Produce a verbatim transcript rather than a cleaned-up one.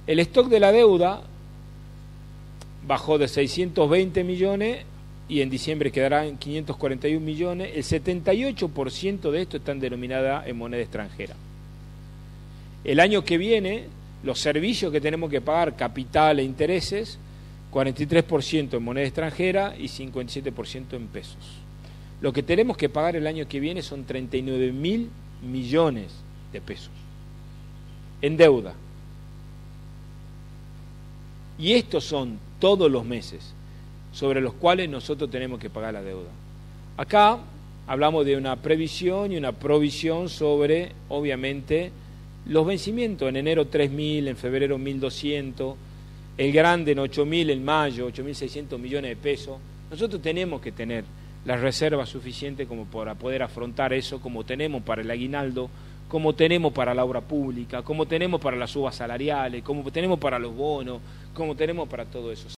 El stock de la deuda bajó de seiscientos veinte millones y en diciembre quedará en quinientos cuarenta y un millones. El setenta y ocho por ciento de esto está denominada en moneda extranjera. El año que viene, los servicios que tenemos que pagar, capital e intereses, cuarenta y tres por ciento en moneda extranjera y cincuenta y siete por ciento en pesos. Lo que tenemos que pagar el año que viene son treinta y nueve mil millones de pesos en deuda. Y estos son todos los meses sobre los cuales nosotros tenemos que pagar la deuda. Acá hablamos de una previsión y una provisión sobre, obviamente, los vencimientos. En enero tres mil, en febrero mil doscientos, el grande en ocho mil, en mayo ocho mil seiscientos millones de pesos. Nosotros tenemos que tener las reservas suficientes como para poder afrontar eso, como tenemos para el aguinaldo, como tenemos para la obra pública, como tenemos para las subas salariales, como tenemos para los bonos, como tenemos para todo eso.